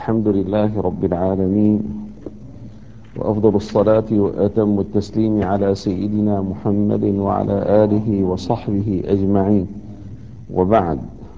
الحمد لله رب العالمين، وأفضل الصلاة وأتم التسليم على سيدنا محمد وعلى آله وصحبه أجمعين، وبعد.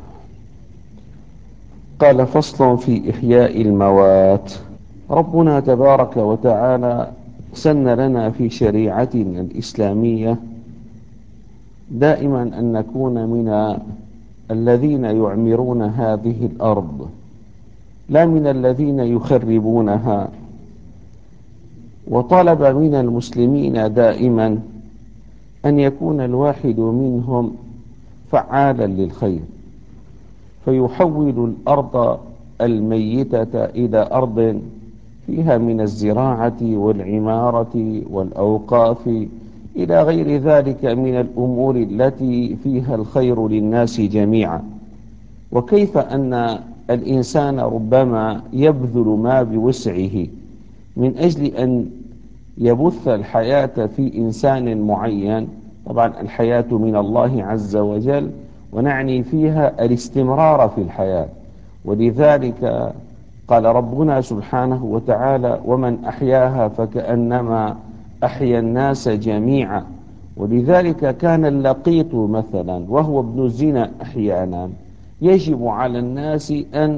قال: فصل في إحياء الموات. ربنا تبارك وتعالى سن لنا في شريعتنا الإسلامية دائما أن نكون من الذين يعمرون هذه الأرض، لا من الذين يخربونها. وطلب من المسلمين دائما أن يكون الواحد منهم فعالا للخير، فيحول الأرض الميتة إلى أرض فيها من الزراعة والعمارة والأوقاف إلى غير ذلك من الأمور التي فيها الخير للناس جميعا. وكيف أن الإنسان ربما يبذل ما بوسعه من أجل أن يبث الحياة في إنسان معين. طبعا الحياة من الله عز وجل، ونعني فيها الاستمرار في الحياة. ولذلك قال ربنا سبحانه وتعالى: ومن أحياها فكأنما أحيا الناس جميعا. ولذلك كان اللقيط مثلا وهو ابن الزنا أحيانا يجب على الناس أن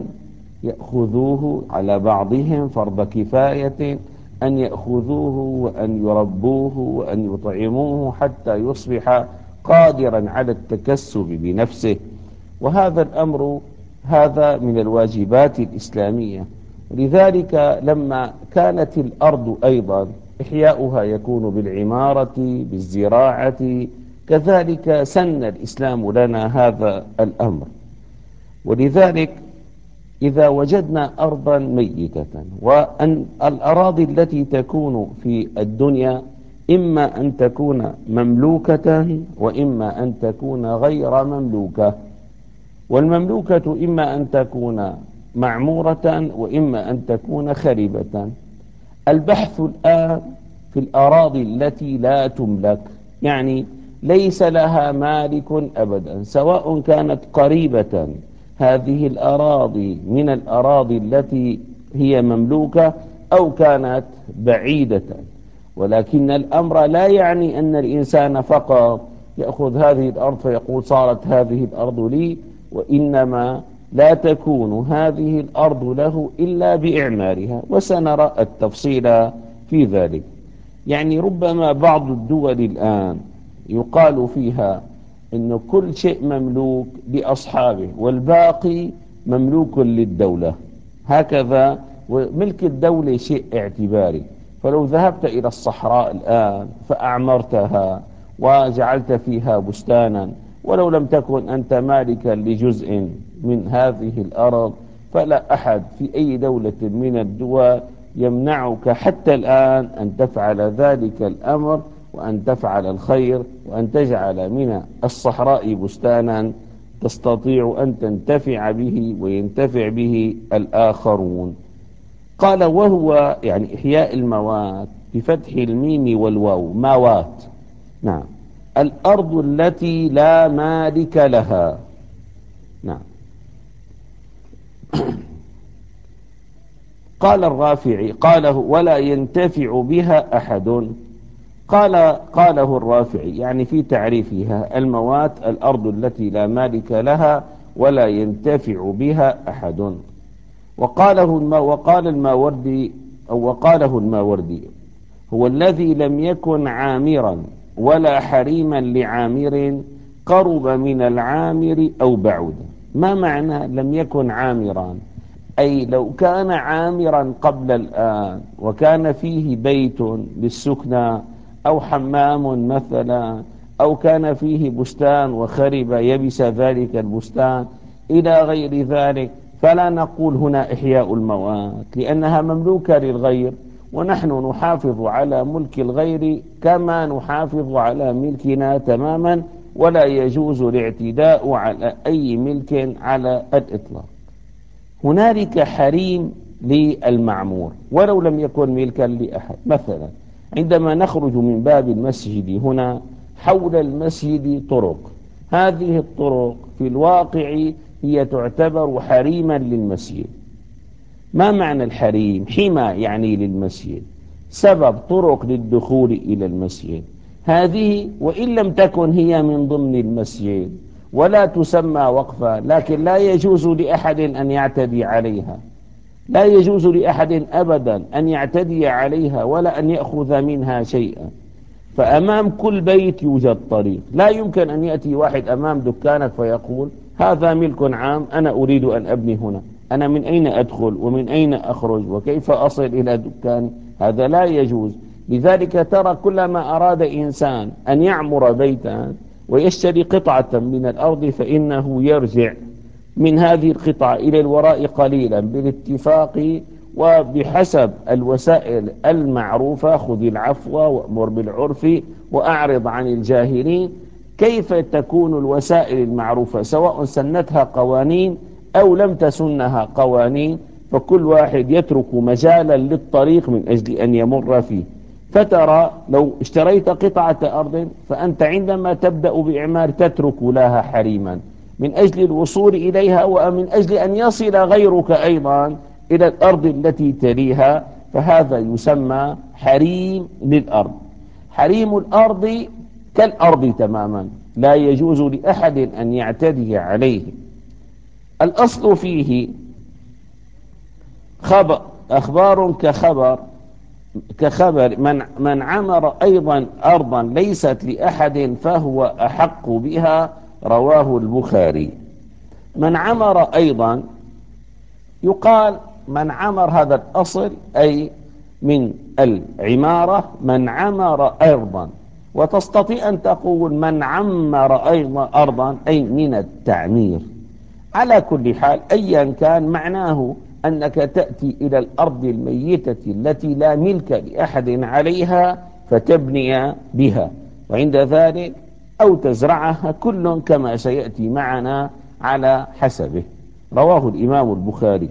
يأخذوه على بعضهم فرض كفاية، أن يأخذوه وأن يربوه وأن يطعموه حتى يصبح قادرا على التكسب بنفسه. وهذا الأمر هذا من الواجبات الإسلامية. لذلك لما كانت الأرض أيضا إحياؤها يكون بالعمارة بالزراعة، كذلك سن الإسلام لنا هذا الأمر. ولذلك إذا وجدنا أرضا ميتة، وأن الأراضي التي تكون في الدنيا إما أن تكون مملوكة وإما أن تكون غير مملوكة، والمملوكة إما أن تكون معمورة وإما أن تكون خربة. البحث الآن في الأراضي التي لا تملك، يعني ليس لها مالك أبدا، سواء كانت قريبة هذه الأراضي من الأراضي التي هي مملوكة أو كانت بعيدة. ولكن الأمر لا يعني أن الإنسان فقط يأخذ هذه الأرض فيقول صارت هذه الأرض لي، وإنما لا تكون هذه الأرض له إلا بإعمارها، وسنرى التفصيل في ذلك. يعني ربما بعض الدول الآن يقال فيها إن كل شيء مملوك لأصحابه والباقي مملوك للدولة، هكذا. وملك الدولة شيء اعتباري. فلو ذهبت إلى الصحراء الآن فأعمرتها وجعلت فيها بستانا، ولو لم تكن أنت مالكا لجزء من هذه الأرض، فلا أحد في أي دولة من الدول يمنعك حتى الآن أن تفعل ذلك الأمر، وأن تفعل الخير، وأن تجعل من الصحراء بستانا تستطيع أن تنتفع به وينتفع به الآخرون. قال: وهو يعني إحياء الموات بفتح الميم والواو، موات. نعم، الأرض التي لا مالك لها. نعم. قال الرافعي قاله: ولا ينتفع بها أحد. قاله الرافعي يعني في تعريفها: الموات الأرض التي لا مالك لها ولا ينتفع بها أحد. وقال الماوردي أو وقاله الماوردي: هو الذي لم يكن عامرا ولا حريما لعامر قرب من العامر أو بعد. ما معنى لم يكن عامرا؟ أي لو كان عامرا قبل الآن وكان فيه بيت للسكنى أو حمام مثلا، أو كان فيه بستان وخرب يبس ذلك البستان إلى غير ذلك، فلا نقول هنا إحياء الموات لأنها مملوكة للغير، ونحن نحافظ على ملك الغير كما نحافظ على ملكنا تماما، ولا يجوز الاعتداء على أي ملك على الإطلاق. هنالك حريم للمعمور ولو لم يكن ملكا لأحد. مثلا عندما نخرج من باب المسجد هنا، حول المسجد طرق، هذه الطرق في الواقع هي تعتبر حريما للمسجد. ما معنى الحريم؟ حمى يعني للمسجد، سبب طرق للدخول إلى المسجد. هذه وإن لم تكن هي من ضمن المسجد ولا تسمى وقفا، لكن لا يجوز لأحد أن يعتدي عليها، لا يجوز لأحد أبدا أن يعتدي عليها ولا أن يأخذ منها شيئا. فأمام كل بيت يوجد طريق، لا يمكن أن يأتي واحد أمام دكانك فيقول هذا ملك عام أنا أريد أن أبني هنا، أنا من أين أدخل ومن أين أخرج وكيف أصل إلى دكاني؟ هذا لا يجوز. لذلك ترى كلما أراد إنسان أن يعمر بيتا ويشتري قطعة من الأرض فإنه يرجع من هذه القطعة إلى الوراء قليلا بالاتفاق وبحسب الوسائل المعروفة، خذ العفو وأمر بالعرف وأعرض عن الجاهلين. كيف تكون الوسائل المعروفة سواء سنتها قوانين أو لم تسنها قوانين؟ فكل واحد يترك مجالا للطريق من أجل أن يمر فيه. فترى لو اشتريت قطعة أرض فأنت عندما تبدأ بإعمار تترك لها حريما من أجل الوصول إليها ومن أجل أن يصل غيرك أيضا إلى الأرض التي تليها، فهذا يسمى حريم للأرض. حريم الأرض كالأرض تماما، لا يجوز لأحد أن يعتدي عليه. الأصل فيه خبر، أخبار كخبر من عمر أيضا أرضا ليست لأحد فهو أحق بها، رواه البخاري. من عمر أيضا يقال من عمر، هذا الأصل أي من العمارة من عمر أرضا، وتستطيع أن تقول من عمر أيضا أرضا أي من التعمير. على كل حال أيا كان معناه أنك تأتي إلى الأرض الميتة التي لا ملك لأحد عليها فتبني بها، وعند ذلك أو تزرعها، كل كما سيأتي معنا على حسبه. رواه الإمام البخاري.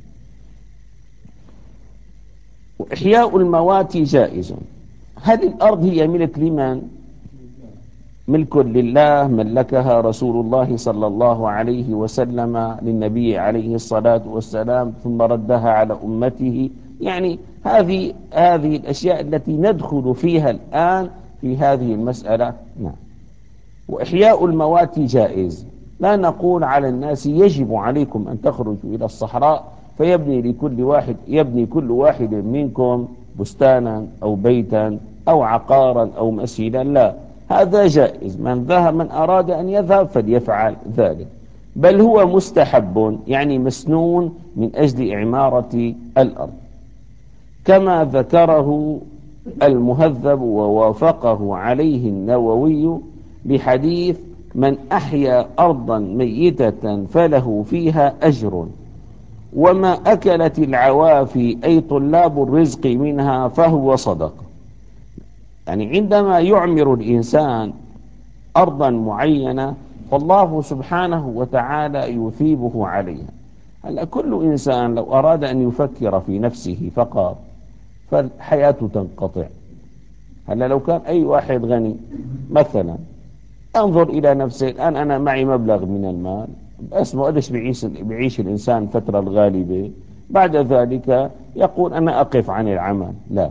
وإحياء الموات جائز. هذه الأرض هي ملك لمن؟ ملك لله، ملكها رسول الله صلى الله عليه وسلم للنبي عليه الصلاة والسلام ثم ردها على أمته. يعني هذه الأشياء التي ندخل فيها الآن في هذه المسألة. نعم. وإحياء الموات جائز، لا نقول على الناس يجب عليكم أن تخرجوا إلى الصحراء يبني كل واحد منكم بستانا أو بيتا أو عقارا أو مسجدا، لا، هذا جائز، من أراد أن يذهب فليفعل ذلك، بل هو مستحب يعني مسنون من أجل إعمارة الأرض، كما ذكره المهذب ووافقه عليه النووي بحديث من أحيا أرضا ميتة فله فيها أجر، وما أكلت العوافي أي طلاب الرزق منها فهو صدقة. يعني عندما يعمر الإنسان أرضا معينة فالله سبحانه وتعالى يثيبه عليها. هلا كل إنسان لو أراد أن يفكر في نفسه فقط فالحياة تنقطع. هلا لو كان أي واحد غني مثلا انظر إلى نفسه الآن، أنا معي مبلغ من المال، بس ما قديش بيعيش الإنسان الفترة الغالبة، بعد ذلك يقول أنا أقف عن العمل. لا،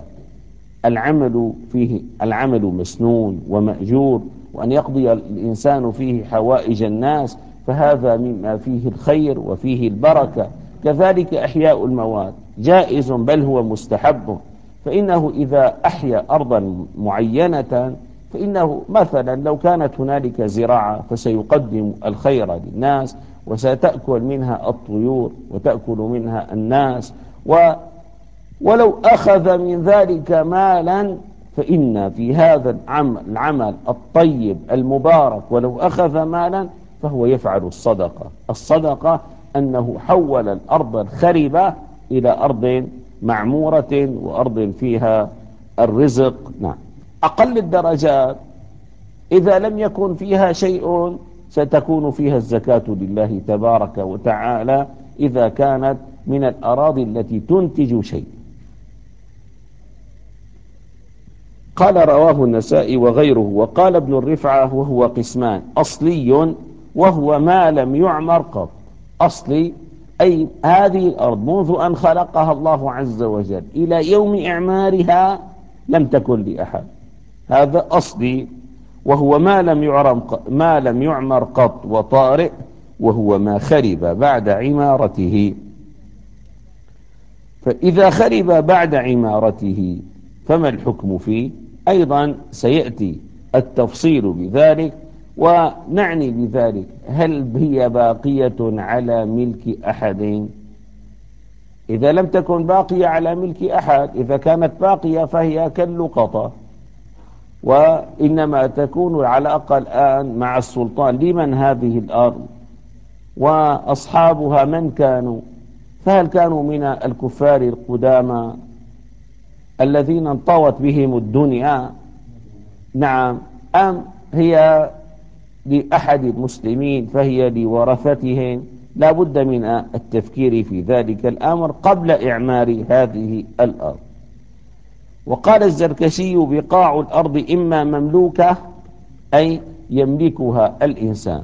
العمل مسنون ومأجور، وأن يقضي الإنسان فيه حوائج الناس، فهذا مما فيه الخير وفيه البركة. كذلك إحياء الموات جائز بل هو مستحب، فإنه إذا أحيا أرضا معينة فإنه مثلا لو كانت هنالك زراعة فسيقدم الخير للناس، وستأكل منها الطيور وتأكل منها الناس، ولو أخذ من ذلك مالا فإن في هذا العمل الطيب المبارك ولو أخذ مالا فهو يفعل الصدقة أنه حول الأرض الخربة إلى أرض معمورة وأرض فيها الرزق. نعم. أقل الدرجات إذا لم يكن فيها شيء ستكون فيها الزكاة لله تبارك وتعالى إذا كانت من الأراضي التي تنتج شيء. قال رواه النسائي وغيره. وقال ابن الرفعة وهو قسمان: أصلي وهو ما لم يعمر قط. أصلي أي هذه الأرض منذ أن خلقها الله عز وجل إلى يوم إعمارها لم تكن لأحد. هذا أصلي، وهو ما لم يعمر قط وطارئ، وهو ما خرب بعد عمارته. فإذا خرب بعد عمارته فما الحكم فيه؟ أيضا سيأتي التفصيل بذلك، ونعني بذلك هل هي باقية على ملك أحد؟ إذا لم تكن باقية على ملك أحد، إذا كانت باقية فهي كاللقطة، وإنما تكون على الأقل الآن مع السلطان. لمن هذه الأرض؟ وأصحابها من كانوا؟ فهل كانوا من الكفار القدامى الذين انطوت بهم الدنيا؟ نعم. أم هي لأحد المسلمين فهي لورثتهم؟ لا بد من التفكير في ذلك الأمر قبل إعمار هذه الأرض. وقال الزركشي: بقاع الأرض إما مملوكة، أي يملكها الإنسان،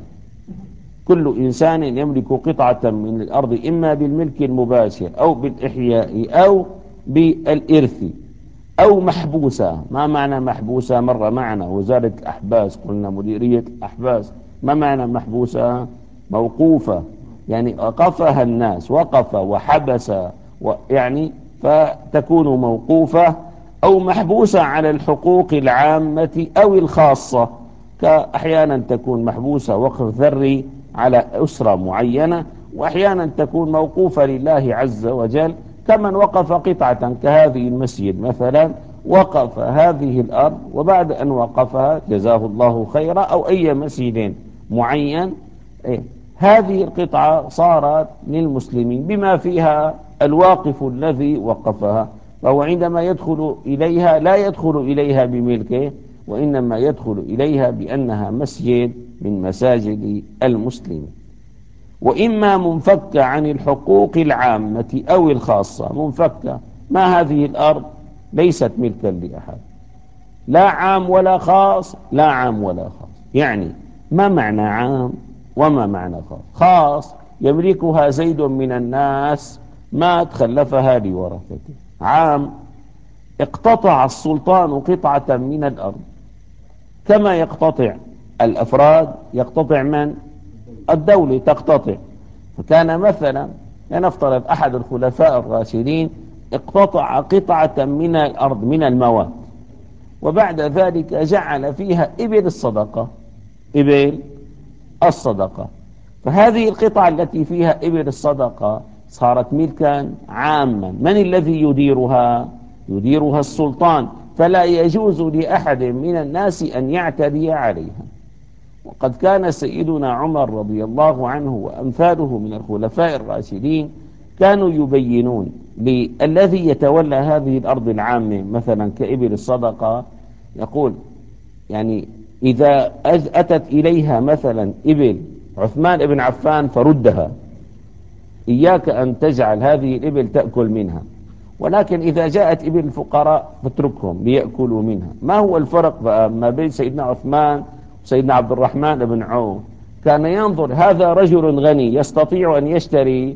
كل إنسان يملك قطعة من الأرض إما بالملك المباشر أو بالإحياء أو بالإرث، أو محبوسة. ما معنى محبوسة؟ مر معنا وزارة الأحباس، قلنا مديرية الأحباس. ما معنى محبوسة؟ موقوفة، يعني وقفها الناس، وقف وحبس يعني فتكون موقوفة، أو محبوسة على الحقوق العامة أو الخاصة، كأحيانا تكون محبوسة وقف ذري على أسرة معينة، وأحيانا تكون موقوفة لله عز وجل، كمن وقف قطعة كهذه المسجد مثلا، وقف هذه الأرض وبعد أن وقفها جزاه الله خيرا، أو أي مسجد معين، هذه القطعة صارت للمسلمين بما فيها الواقف الذي وقفها. فهو عندما يدخل إليها لا يدخل إليها بملكه، وإنما يدخل إليها بأنها مسجد من مساجد المسلمين. وإما منفكة عن الحقوق العامة أو الخاصة. منفكة، ما هذه الأرض ليست ملكا لأحد، لا عام ولا خاص، لا عام ولا خاص. يعني ما معنى عام وما معنى خاص؟ خاص يملكها زيد من الناس مات خلفها لورثته. عام اقتطع السلطان قطعة من الأرض، كما يقتطع الأفراد، يقتطع من؟ الدولة تقتطع. فكان مثلا لنفترض أحد الخلفاء الراشدين اقتطع قطعة من الأرض من المواد، وبعد ذلك جعل فيها إبل الصدقة، إبل الصدقة. فهذه القطعة التي فيها إبل الصدقة صارت ملكا عاما. من الذي يديرها؟ يديرها السلطان، فلا يجوز لأحد من الناس أن يعتدي عليها. وقد كان سيدنا عمر رضي الله عنه وأمثاله من الخلفاء الراشدين كانوا يبينون للذي يتولى هذه الأرض العامة مثلا كإبل الصدقة، يقول يعني إذا أتت إليها مثلا إبل عثمان بن عفان فردها، إياك أن تجعل هذه الإبل تأكل منها، ولكن إذا جاءت إبل الفقراء فاتركهم ليأكلوا منها. ما هو الفرق بقى ما بين سيدنا عثمان وسيدنا عبد الرحمن بن عوف؟ كان ينظر هذا رجل غني يستطيع أن يشتري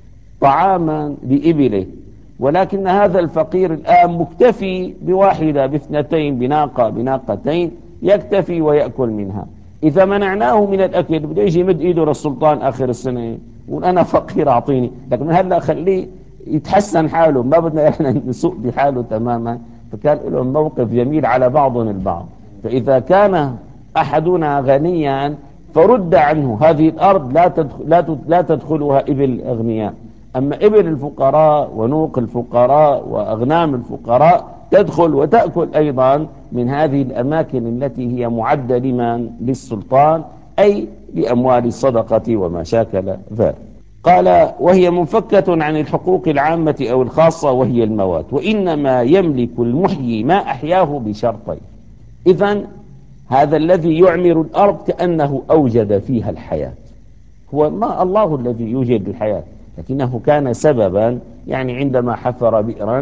طعاما لإبله، ولكن هذا الفقير الآن مكتفي بواحدة، باثنتين، بناقة، بناقتين، يكتفي ويأكل منها. إذا منعناه من الأكل بده يجي يمد إيده للسلطان آخر السنة يقول أنا فقير أعطيني، لكن هلا خليه يتحسن حاله، ما بدنا إحنا نسوء بحاله تماما. فكان لهم موقف جميل على بعضهم البعض. فإذا كان أحدنا غنيا فرد عنه هذه الأرض، لا تدخلها إبل الأغنياء، أما إبل الفقراء ونوق الفقراء وأغنام الفقراء تدخل وتأكل أيضا من هذه الأماكن التي هي معدة لمن؟ للسلطان، أي لأموال الصدقة وما شاكل ذلك. قال: وهي منفكة عن الحقوق العامة أو الخاصة وهي الموات، وإنما يملك المحيي ما أحياه بشرطين. إذن هذا الذي يعمر الأرض كأنه أوجد فيها الحياة، هو ما الله الذي يوجد الحياة، لكنه كان سببا. يعني عندما حفر بئرا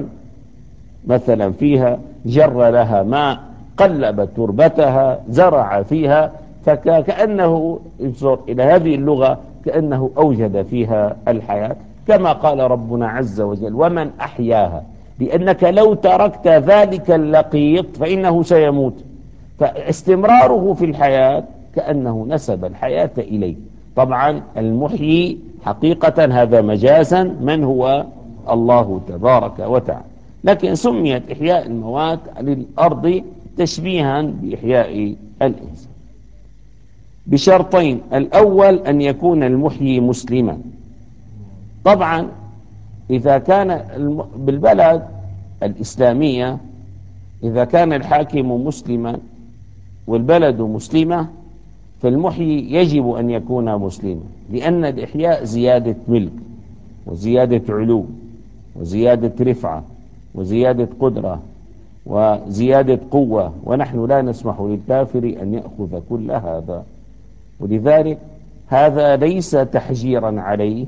مثلا فيها، جر لها ماء، قلب تربتها، زرع فيها، فكأنه انظر إلى هذه اللغة كأنه أوجد فيها الحياة، كما قال ربنا عز وجل: ومن أحياها، لأنك لو تركت ذلك اللقيط فإنه سيموت، فاستمراره في الحياة كأنه نسب الحياة إليه. طبعا المحيي حقيقة هذا مجازا من هو؟ الله تبارك وتعالى، لكن سميت إحياء الموات للأرض تشبيها بإحياء الإنسان بشرطين: الأول أن يكون المحيي مسلما. طبعا إذا كان بالبلد الإسلامية إذا كان الحاكم مسلما والبلد مسلمة فالمحيي يجب أن يكون مسلما، لأن الإحياء زيادة ملك وزيادة علو وزيادة رفعة وزيادة قدرة وزيادة قوة، ونحن لا نسمح للكافر أن يأخذ كل هذا. ولذلك هذا ليس تحجيرا عليه،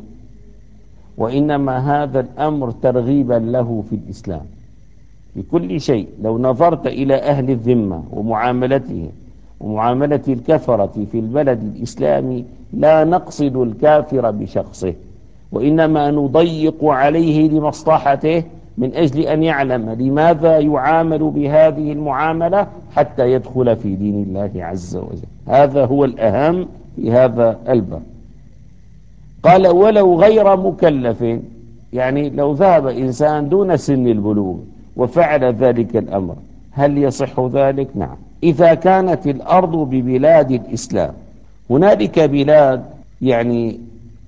وإنما هذا الأمر ترغيبا له في الإسلام في كل شيء. لو نظرت إلى أهل الذمة ومعاملتهم ومعاملة الكفرة في البلد الإسلامي لا نقصد الكافر بشخصه، وإنما نضيق عليه لمصلحته من أجل أن يعلم لماذا يعامل بهذه المعاملة حتى يدخل في دين الله عز وجل. هذا هو الأهم في هذا الباب. قال: ولو غير مكلف، يعني لو ذهب إنسان دون سن البلوغ وفعل ذلك الأمر، هل يصح ذلك؟ نعم، إذا كانت الأرض ببلاد الإسلام. هنالك بلاد يعني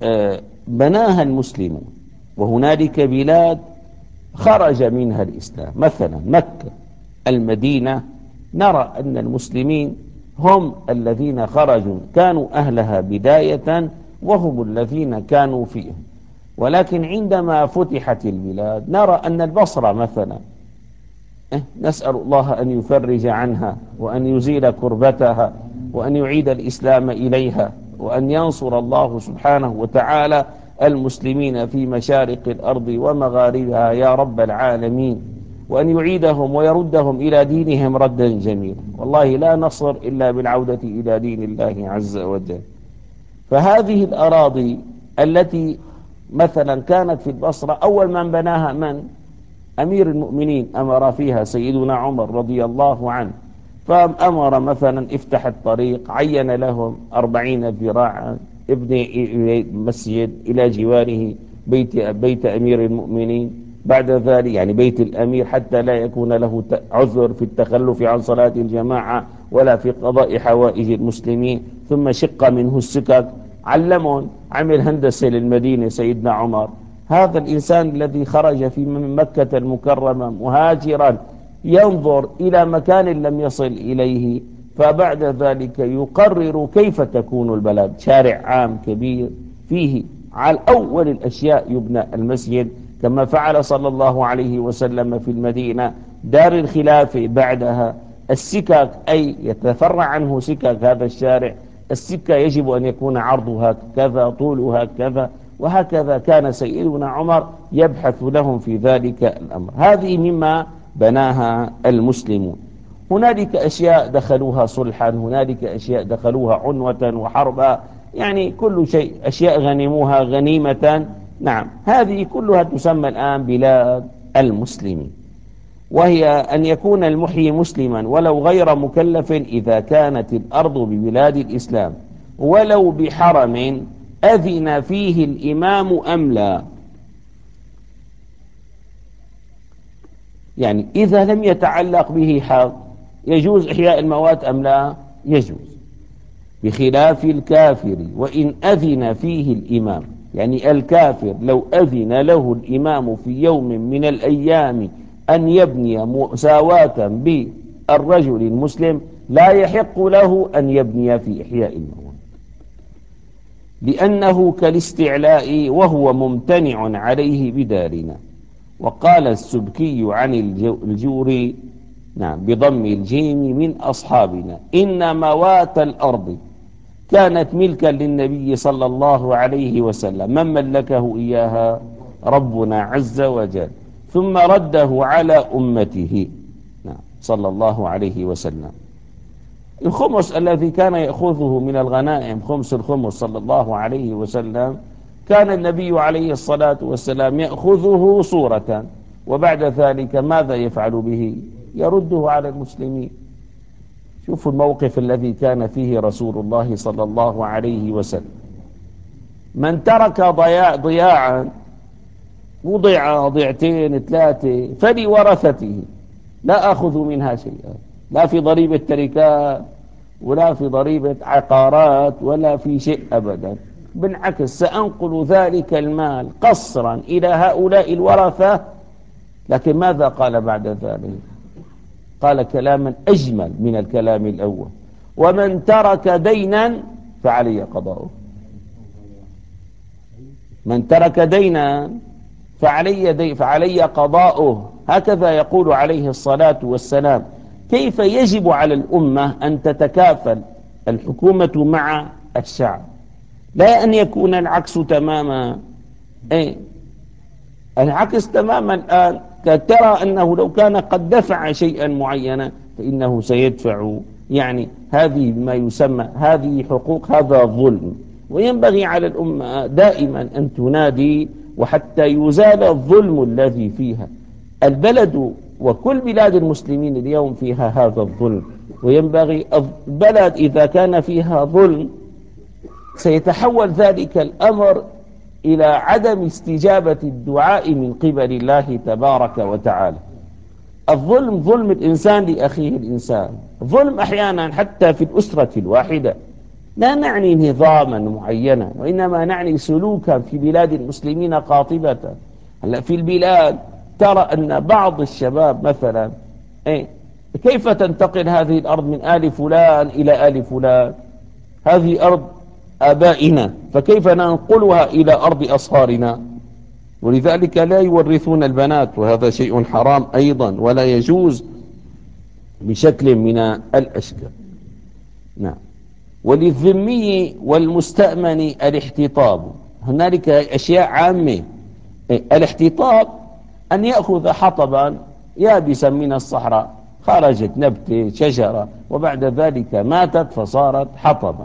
بناها المسلمون، وهنالك بلاد خرج منها الإسلام، مثلا مكة، المدينة، نرى أن المسلمين هم الذين خرجوا، كانوا أهلها بداية وهم الذين كانوا فيهم. ولكن عندما فتحت البلاد نرى أن البصرة مثلا، نسأل الله أن يفرج عنها وأن يزيل كربتها وأن يعيد الإسلام إليها، وأن ينصر الله سبحانه وتعالى المسلمين في مشارق الأرض ومغاربها يا رب العالمين، وأن يعيدهم ويردهم إلى دينهم ردا جميلا. والله لا نصر إلا بالعودة إلى دين الله عز وجل. فهذه الأراضي التي مثلا كانت في البصرة، أول من بناها من؟ أمير المؤمنين، أمر فيها سيدنا عمر رضي الله عنه، فأمر مثلا افتح الطريق، عين لهم 40 ذراعا، ابني مسجد إلى جواره بيت أمير المؤمنين، بعد ذلك يعني بيت الأمير، حتى لا يكون له عذر في التخلف عن صلاة الجماعة ولا في قضاء حوائج المسلمين. ثم شق منه السكك، علمون، عمل هندسة للمدينة سيدنا عمر. هذا الإنسان الذي خرج في من مكة المكرمة مهاجرا ينظر إلى مكان لم يصل إليه، فبعد ذلك يقرر كيف تكون البلد. شارع عام كبير فيه على أول الأشياء يبنى المسجد، كما فعل صلى الله عليه وسلم في المدينة. دار الخلافة بعدها السكك، أي يتفرع عنه سكك هذا الشارع، السكة يجب أن يكون عرضها كذا طولها كذا، وهكذا كان سيدنا عمر يبحث لهم في ذلك الأمر. هذه مما بناها المسلمون. هنالك أشياء دخلوها صلحا، هنالك أشياء دخلوها عنوة وحربا، يعني كل شيء، أشياء غنموها غنيمة. نعم، هذه كلها تسمى الآن بلاد المسلمين، وهي أن يكون المحيي مسلما ولو غير مكلف إذا كانت الأرض ببلاد الإسلام، ولو بحرم أذن فيه الإمام أم لا. يعني إذا لم يتعلق به حق يجوز إحياء الموات أم لا؟ يجوز، بخلاف الكافر وإن أذن فيه الإمام. يعني الكافر لو أذن له الإمام في يوم من الأيام أن يبني مساواة بالرجل المسلم لا يحق له أن يبني في إحياء الموت، لأنه كالاستعلاء وهو ممتنع عليه بدارنا. وقال السبكي عن الجوري، نعم بضم الجيم، من أصحابنا: إن موات الأرض كانت ملكا للنبي صلى الله عليه وسلم، من ملكه إياها؟ ربنا عز وجل، ثم رده على أمته، نعم صلى الله عليه وسلم. الخمس الذي كان يأخذه من الغنائم، خمس الخمس صلى الله عليه وسلم، كان النبي عليه الصلاة والسلام يأخذه صورة، وبعد ذلك ماذا يفعل به؟ يرده على المسلمين. شوفوا الموقف الذي كان فيه رسول الله صلى الله عليه وسلم. من ترك ضياعا، وضع ضيعتين ثلاثة، فلورثته، لا أخذ منها شيئا، لا في ضريبة تركات ولا في ضريبة عقارات ولا في شيء أبدا، بالعكس سأنقل ذلك المال قصرا إلى هؤلاء الورثة. لكن ماذا قال بعد ذلك؟ قال كلاما أجمل من الكلام الأول: ومن ترك دينا فعلي قضاؤه. من ترك دينا فعلي قضاؤه. هكذا يقول عليه الصلاة والسلام. كيف يجب على الأمة أن تتكافل الحكومة مع الشعب، لا أن يكون العكس تماما. العكس تماما الآن. ترى أنه لو كان قد دفع شيئا معينا فإنه سيدفع، يعني هذه ما يسمى هذه حقوق، هذا ظلم. وينبغي على الأمة دائما أن تنادي وحتى يزال الظلم الذي فيها. البلد وكل بلاد المسلمين اليوم فيها هذا الظلم، وينبغي البلد إذا كان فيها ظلم سيتحول ذلك الأمر إلى عدم استجابة الدعاء من قبل الله تبارك وتعالى. الظلم، ظلم الإنسان لأخيه الإنسان، ظلم أحيانا حتى في الأسرة الواحدة. لا نعني نظاما معينا، وإنما نعني سلوكا في بلاد المسلمين قاطبة. هلا في البلاد ترى أن بعض الشباب مثلا كيف تنتقل هذه الأرض من آل فلان إلى آل فلان؟ هذه أرض آبائنا، فكيف ننقلها إلى أرض أصهارنا؟ ولذلك لا يورثون البنات، وهذا شيء حرام أيضا ولا يجوز بشكل من الأشكال. نعم. وللذمي والمستأمن الاحتطاب. هنالك أشياء عامة. الاحتطاب أن يأخذ حطبا يابسا من الصحراء، خرجت نبتة شجرة وبعد ذلك ماتت فصارت حطبا.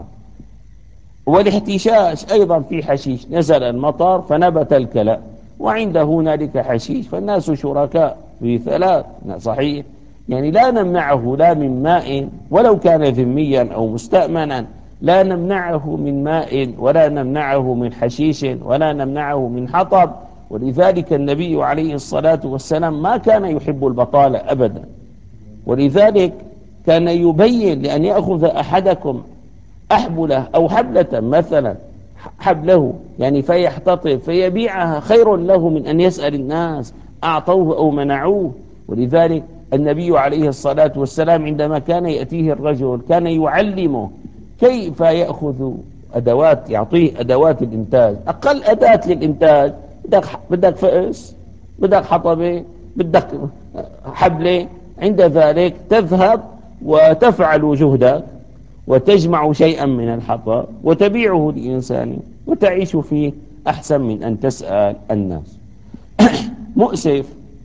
والاحتشاش أيضا في حشيش، نزل المطر فنبت الكلأ وعنده هنالك حشيش، فالناس شركاء في ثلاث. صحيح، يعني لا نمنعه لا من ماء ولو كان ذميا أو مستأمنا، لا نمنعه من ماء ولا نمنعه من حشيش ولا نمنعه من حطب. ولذلك النبي عليه الصلاة والسلام ما كان يحب البطالة أبدا، ولذلك كان يبين لأن يأخذ أحدكم أحبلة أو حبلة مثلا، حبله يعني فيحتطب فيبيعها، خير له من أن يسأل الناس أعطوه أو منعوه. ولذلك النبي عليه الصلاة والسلام عندما كان يأتيه الرجل كان يعلمه كيف يأخذ أدوات، يعطيه أدوات الإنتاج. أقل أداة للإنتاج، بدك فأس، بدك حطبة، بدك حبلة. عند ذلك تذهب وتفعل جهدك وتجمع شيئا من الحطب وتبيعه لإنسان وتعيش فيه أحسن من أن تسأل الناس. مؤسف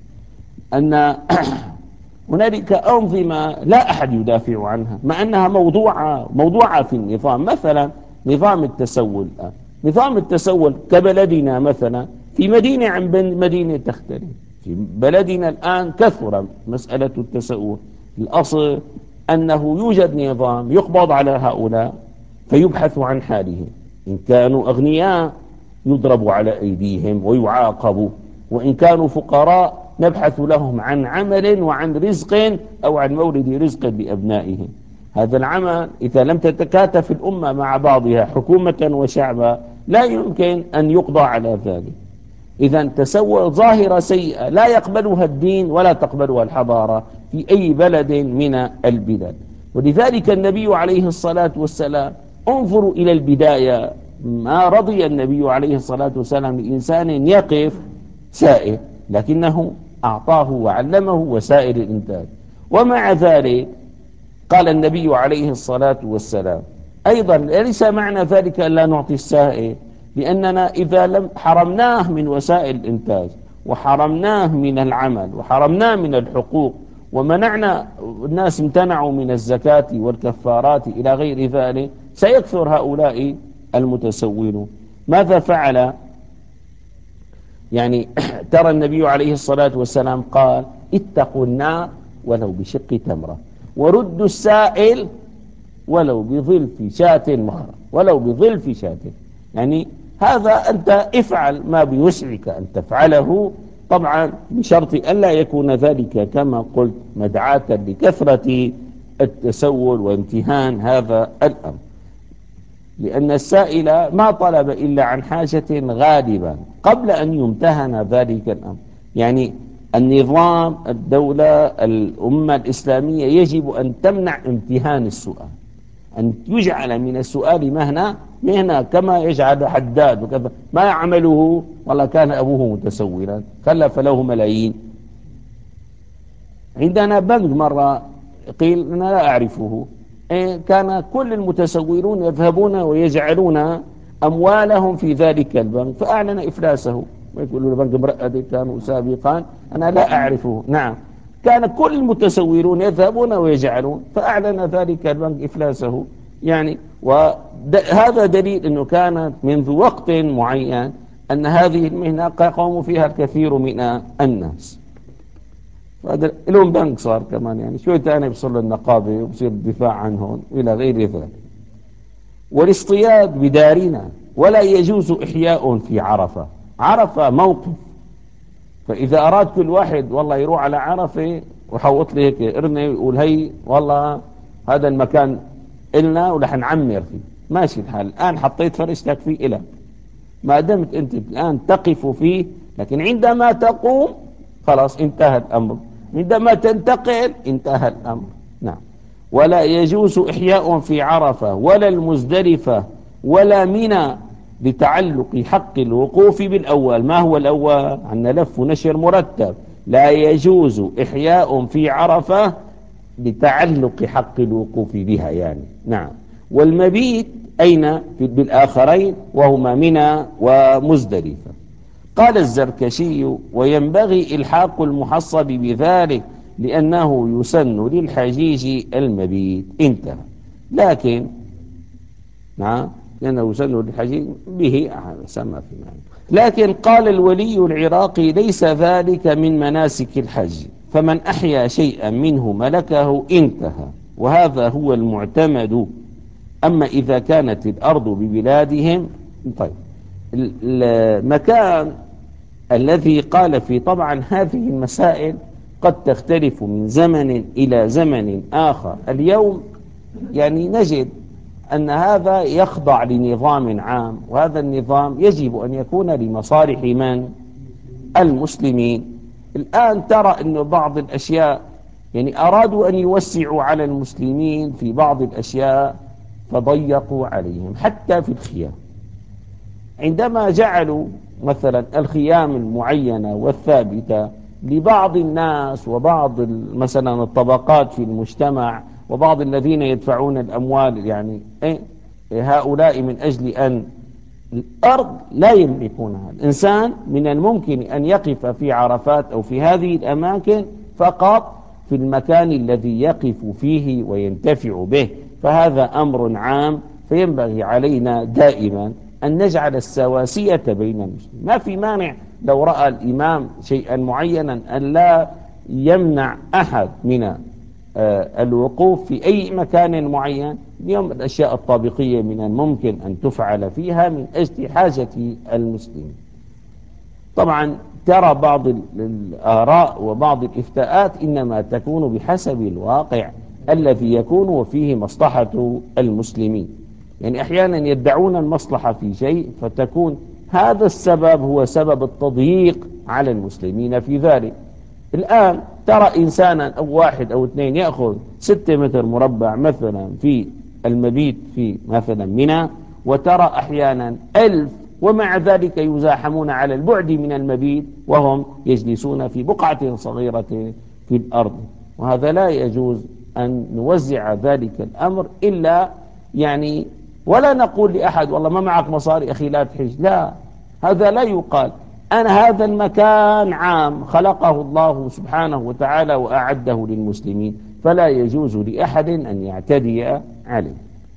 أن هنالك أنظمة لا أحد يدافع عنها مع أنها موضوعة في النظام. مثلا نظام التسول الآن، نظام التسول كبلدنا مثلا في مدينة عن مدينة تختلف. في بلدنا الآن كثر مسألة التسول. الأصل أنه يوجد نظام يقبض على هؤلاء فيبحث عن حالهم، إن كانوا أغنياء يضرب على أيديهم ويعاقبوا، وإن كانوا فقراء نبحث لهم عن عمل وعن رزق أو عن مورد رزق لأبنائهم. هذا العمل إذا لم تتكاتف الأمة مع بعضها حكومة وشعبا لا يمكن أن يقضى على ذلك. إذا تسوى ظاهرة سيئة لا يقبلها الدين ولا تقبلها الحضارة في أي بلد من البلاد. ولذلك النبي عليه الصلاة والسلام، انظروا إلى البداية، ما رضي النبي عليه الصلاة والسلام لإنسان يقف سائل، لكنه أعطاه وعلمه وسائل الإنتاج. ومع ذلك قال النبي عليه الصلاة والسلام أيضا ليس معنى ذلك أن لا نعطي السائل، لأننا إذا لم حرمناه من وسائل الإنتاج وحرمناه من العمل وحرمناه من الحقوق ومنعنا الناس امتنعوا من الزكاة والكفارات إلى غير ذلك، سيكثر هؤلاء المتسولون. ماذا فعل؟ يعني ترى النبي عليه الصلاة والسلام قال: اتقوا النار ولو بشق تمرة، وردوا السائل ولو بظلف شاة مهرة، ولو بظلف شاة. يعني هذا أنت افعل ما بوسعك أن تفعله، طبعا بشرط أن لا يكون ذلك كما قلت مدعاة لكثرة التسول وامتهان هذا الأمر، لأن السائل ما طلب إلا عن حاجة غالبا قبل أن يمتهن ذلك الأمر. يعني النظام، الدولة، الأمة الإسلامية يجب أن تمنع امتهان السؤال، أن يجعل من السؤال مهنة كما يجعل حداد وكذا. ما عمله؟ والله كان أبوه متسولا خلف له ملايين. عندنا بنك مرة قيل أنا لا أعرفه، كان كل المتسولون يذهبون ويجعلون أموالهم في ذلك البنك، فأعلن إفلاسه. ويقولون البنك مرأة كانوا سابقا، أنا لا أعرفه. نعم، كان كل المتسولون يذهبون ويجعلون، فأعلن ذلك البنك إفلاسه. يعني وهذا دليل أنه كانت منذ وقت معين أن هذه المهنة قام فيها الكثير من الناس. لهم بنك صار كمان، يعني شوي ثاني بيصير النقابة وبصير الدفاع عنهم إلى غير ذلك. والاصطياد بدارنا، ولا يجوز إحياء في عرفة. عرفة موقف، فإذا أراد كل واحد والله يروح على عرفة وحوط لي هيك إرني ويقول هي والله هذا المكان إلنا ورح نعمر فيه، ماشي الحال. الآن حطيت فرشتك فيه إلك، ما دمت أنت الآن تقف فيه، لكن عندما تقوم خلاص انتهى الأمر، عندما تنتقل انتهى الأمر. نعم. ولا يجوز إحياء في عرفة ولا المزدلفة ولا منى لتعلق حق الوقوف بالأول. ما هو الأول؟ عندنا لف ونشر مرتب. لا يجوز إحياء في عرفة لتعلق حق الوقوف بها يعني. نعم. والمبيت أين؟ بالآخرين وهما منى ومزدلفة. قال الزركشي: وينبغي إلحاق المحصب بذلك لأنه يسن للحجيج المبيت. انتهى. لكن نعم، لأنه يسن للحجيج به سمى في معنى. لكن قال الولي العراقي: ليس ذلك من مناسك الحج، فمن أحيا شيئا منه ملكه انتهى، وهذا هو المعتمد. أما إذا كانت الأرض ببلادهم. طيب، المكان الذي قال فيه، طبعا هذه المسائل قد تختلف من زمن إلى زمن آخر. اليوم يعني نجد أن هذا يخضع لنظام عام، وهذا النظام يجب أن يكون لمصالح من؟ المسلمين. الآن ترى أن بعض الأشياء يعني أرادوا أن يوسعوا على المسلمين في بعض الأشياء فضيقوا عليهم، حتى في الخيام. عندما جعلوا مثلا الخيام المعينة والثابتة لبعض الناس وبعض مثلا الطبقات في المجتمع وبعض الذين يدفعون الأموال، يعني هؤلاء من أجل أن الأرض لا يملكونها. الإنسان من الممكن أن يقف في عرفات أو في هذه الأماكن فقط في المكان الذي يقف فيه وينتفع به، فهذا أمر عام. فينبغي علينا دائما أن نجعل السواسية بين المسلمين. ما في مانع لو رأى الإمام شيئا معينا أن لا يمنع أحد من الوقوف في أي مكان معين. اليوم الأشياء الطابقية من الممكن أن تفعل فيها من أجل حاجة المسلمين. طبعا ترى بعض الآراء وبعض الإفتاءات إنما تكون بحسب الواقع الذي يكون وفيه مصلحة المسلمين. يعني أحيانا يدعون المصلحة في شيء فتكون هذا السبب هو سبب التضييق على المسلمين في ذلك. الآن ترى إنسانا أو واحد أو اثنين يأخذ 6 متر مربع مثلا في المبيت في مثلا منى، وترى أحيانا 1000، ومع ذلك يزاحمون على البعد من المبيت وهم يجلسون في بقعة صغيرة في الأرض. وهذا لا يجوز أن نوزع ذلك الأمر إلا يعني، ولا نقول لأحد والله ما معك مصاري أخي لا تحج، لا، هذا لا يقال. أنا هذا المكان عام خلقه الله سبحانه وتعالى وأعده للمسلمين، فلا يجوز لأحد أن يعتدي عليه.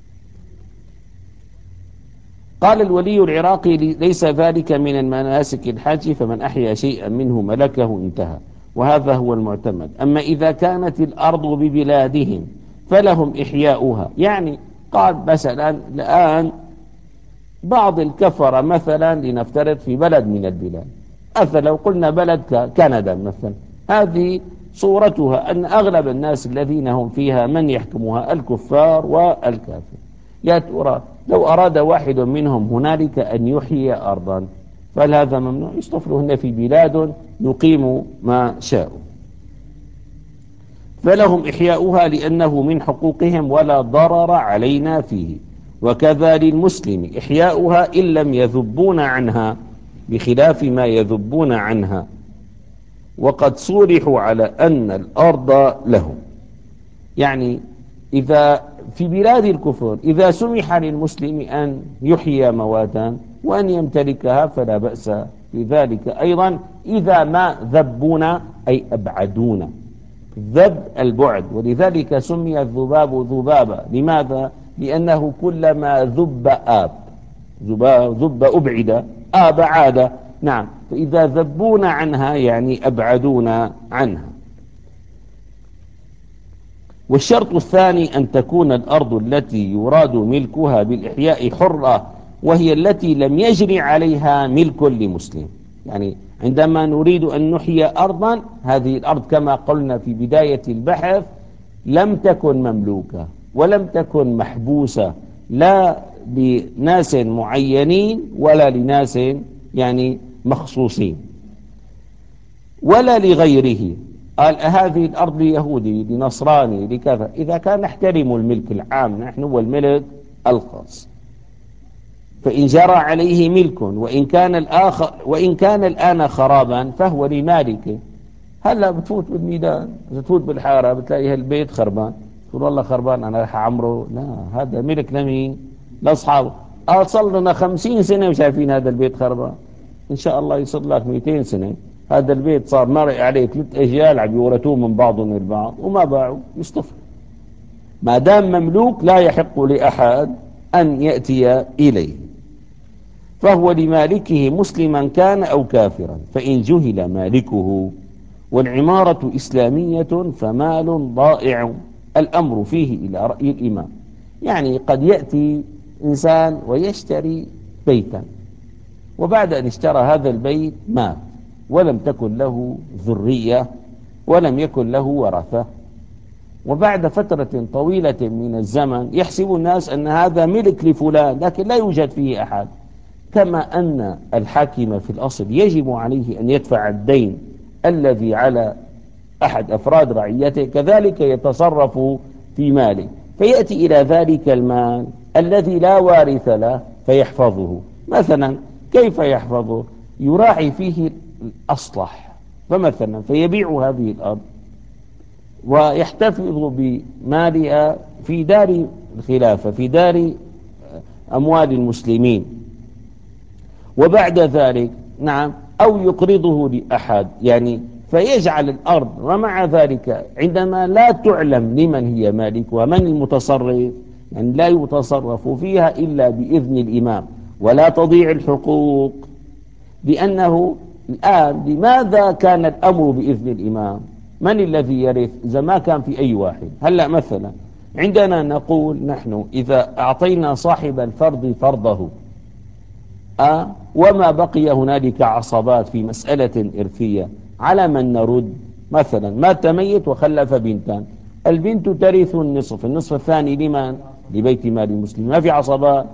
قال الولي العراقي: ليس ذلك من المناسك الحج، فمن أحيا شيئا منه ملكه انتهى، وهذا هو المعتمد. أما إذا كانت الأرض ببلادهم فلهم إحياؤها. يعني قال مثلا الآن بعض الكفرة مثلا لنفترض في بلد من البلاد، مثلا لو قلنا بلد كندا مثلا، هذه صورتها أن أغلب الناس الذين هم فيها من يحكمها الكفار والكافر. يا ترى لو أراد واحد منهم هنالك أن يحيي أرضا، فهل هذا ممنوع؟ يصطفلهن في بلاد يقيم ما شاءوا. فلهم إحياؤها لأنه من حقوقهم ولا ضرر علينا فيه. وكذا للمسلم إحياؤها إن لم يذبون عنها، بخلاف ما يذبون عنها، وقد صورحوا على أن الأرض لهم. يعني إذا في بلاد الكفر إذا سمح للمسلم أن يحيي مواتا وأن يمتلكها فلا بأس في ذلك أيضا، إذا ما ذبونا أي أبعدونا. ذب البعد، ولذلك سمي الذباب ذبابا. لماذا؟ لأنه كلما ذب آب، ذب أبعد، آب عاد. نعم، فإذا ذبونا عنها يعني أبعدونا عنها. والشرط الثاني أن تكون الأرض التي يراد ملكها بالإحياء حرة، وهي التي لم يجري عليها ملك لمسلم. يعني عندما نريد أن نحيي أرضا، هذه الأرض كما قلنا في بداية البحث لم تكن مملوكة ولم تكن محبوسة، لا لناس معينين ولا لناس يعني مخصوصين ولا لغيره. قال هذه الأرض ليهودي لنصراني لكذا، إذا كان نحترم الملك العام، نحن هو الملك الخاص. فإن جرى عليه ملك وإن كان الآن خرابا فهو لمالكه. هلا بتفوت بالميدان، بتفوت بالحارة بتلاقي هالبيت خربان، تقول والله خربان أنا راح أعمره. لا، هذا ملك لمين؟ لأصحابه. صار لنا 50 سنة وشايفين هذا البيت خربان، إن شاء الله يصير لك 200 سنة هذا البيت صار مرق عليه 3 أجيال عم يورثوه من بعضهم البعض وما باعوا، يصطفى. ما دام مملوك لا يحق لأحد أن يأتي إليه، فهو لمالكه مسلما كان أو كافرا. فإن جهل مالكه والعمارة إسلامية فمال ضائع الأمر فيه إلى رأي الإمام. يعني قد يأتي إنسان ويشتري بيتا، وبعد أن اشترى هذا البيت مات ولم تكن له ذرية ولم يكن له ورثة، وبعد فترة طويلة من الزمن يحسب الناس أن هذا ملك لفلان، لكن لا يوجد فيه أحد. كما أن الحاكم في الأصل يجب عليه أن يدفع الدين الذي على أحد أفراد رعيته، كذلك يتصرف في ماله، فيأتي إلى ذلك المال الذي لا وارث له فيحفظه. مثلا كيف يحفظه؟ يراعي فيه الأصلح، فمثلا فيبيع هذه الأرض ويحتفظ بمالها في دار الخلافة، في دار أموال المسلمين، وبعد ذلك نعم أو يقرضه لأحد، يعني فيجعل الأرض. ومع ذلك عندما لا تعلم لمن هي مالك ومن المتصرف، يعني لا يتصرف فيها إلا بإذن الإمام، ولا تضيع الحقوق. لأنه الآن لماذا كان الأمر بإذن الإمام؟ من الذي يرث إذا ما كان في أي واحد؟ هلأ مثلا عندنا نقول نحن إذا أعطينا صاحب الفرض فرضه وما بقي هنالك عصبات في مسألة إرثية، على من نرد؟ مثلا مات ميت وخلف بنتان، البنت ترث النصف، النصف الثاني لمن؟ لبيت مال المسلمين، ما في عصبات.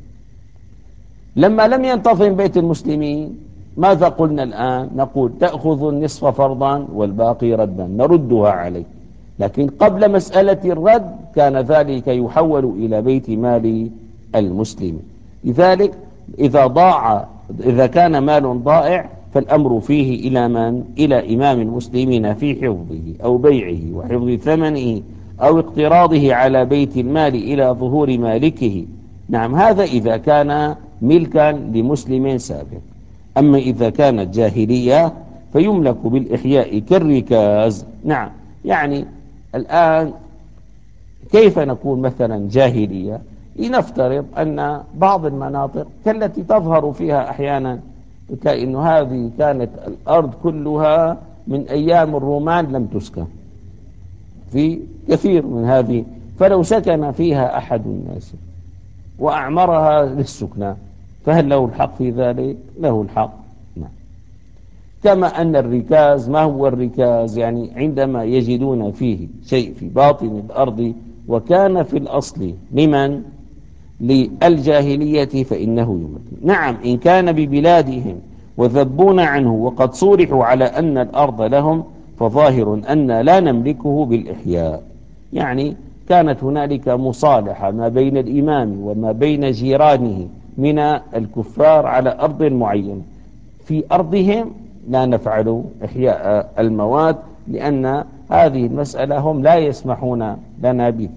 لما لم ينتظم بيت المسلمين ماذا قلنا الآن؟ نقول تأخذ النصف فرضا والباقي ردا، نردها عليه. لكن قبل مسألة الرد كان ذلك يحول إلى بيت مال المسلم. لذلك إذا كان مال ضائع فالأمر فيه إلى من؟ إلى إمام المسلمين في حفظه أو بيعه وحفظ ثمنه أو اقتراضه على بيت المال إلى ظهور مالكه. نعم، هذا إذا كان ملكا لمسلم سابق. أما إذا كانت جاهلية فيملك بالإحياء كالركاز. نعم، يعني الآن كيف نكون مثلا جاهلية؟ لنفترض أن بعض المناطق كالتي تظهر فيها أحيانا كأن هذه كانت الأرض كلها من أيام الرومان لم تسكن في كثير من هذه، فلو سكن فيها أحد الناس وأعمرها للسكنى فهل له الحق في ذلك؟ له الحق. نعم. كما أن الركاز، ما هو الركاز؟ يعني عندما يجدون فيه شيء في باطن الأرض وكان في الأصل لمن؟ للجاهلية فإنه يمكن. نعم، إن كان ببلادهم وذبون عنه وقد صورحوا على أن الأرض لهم فظاهر أن لا نملكه بالإحياء. يعني كانت هنالك مصالحة ما بين الإمام وما بين جيرانه من الكفار على أرض معينة، في أرضهم لا نفعل إحياء الموات لأن هذه المسألة هم لا يسمحون لنا به.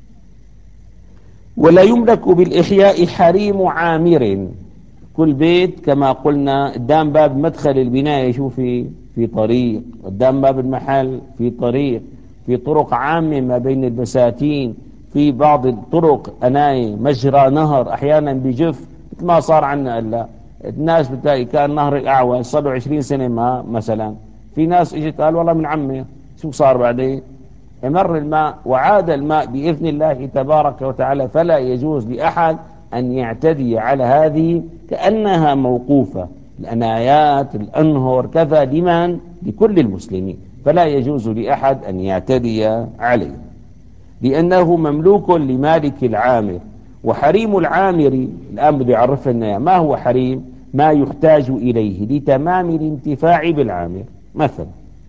ولا يملك بالإحياء حريم عامر. كل بيت كما قلنا قدام باب مدخل البناية شو في طريق، قدام باب المحل في طريق، في طرق عامة ما بين البساتين، في بعض الطرق أناي مجرى نهر أحيانا بجف مثل ما صار عنا إلا الناس بتلاقي كان نهر الأعوى صار له 20 سنة ما مثلا، في ناس اجت قال والله من عمي شو صار بعدين؟ مر الماء وعاد الماء بإذن الله تبارك وتعالى، فلا يجوز لأحد أن يعتدي على هذه كأنها موقوفة. الأنايات الأنهر كذا لمن؟ لكل المسلمين، فلا يجوز لأحد أن يعتدي عليه لأنه مملوك لمالك العامر. وحريم العامر الآن بده يعرف لنا ما هو حريم، ما يحتاج إليه لتمام الانتفاع بالعامر. مثلا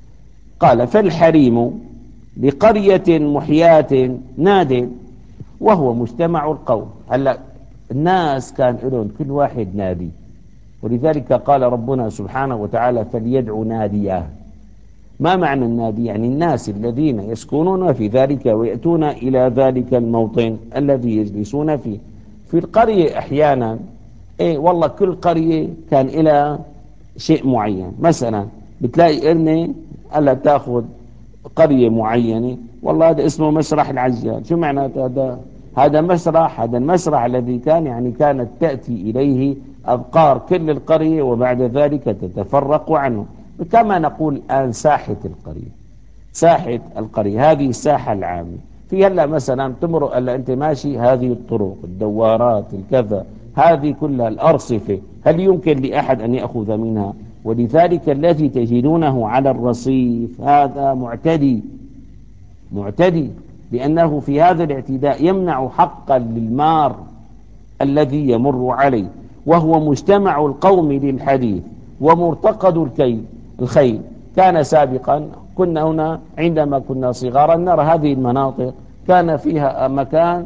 قال فالحريم لقرية محياة ناد وهو مجتمع القوم. هلا الناس كان لهم كل واحد نادي، ولذلك قال ربنا سبحانه وتعالى فليدع نادياه. ما معنى النادي؟ يعني الناس الذين يسكنون في ذلك ويأتون إلى ذلك الموطن الذي يجلسون فيه. في القرية أحيانا إيه والله كل قرية كان إلى شيء معين، مثلا بتلاقي إرني ألا تأخذ قرية معينة والله هذا اسمه مسرح العجال. شو معناته هذا؟ هذا مسرح، هذا المسرح الذي كان يعني كانت تأتي إليه أبقار كل القرية وبعد ذلك تتفرق عنه. كما نقول الآن ساحة القرية، ساحة القرية هذه الساحة العامة. في هلا مثلا تمرق هلا أنت ماشي هذه الطرق الدوارات الكذا هذه كلها الأرصفة، هل يمكن لأحد أن يأخذ منها؟ ولذلك الذي تجدونه على الرصيف هذا معتدي، معتدي لأنه في هذا الاعتداء يمنع حقا للمار الذي يمر عليه. وهو مجتمع القوم للحديث ومرتقد الخيل. كان سابقا كنا هنا عندما كنا صغارا نرى هذه المناطق كان فيها مكان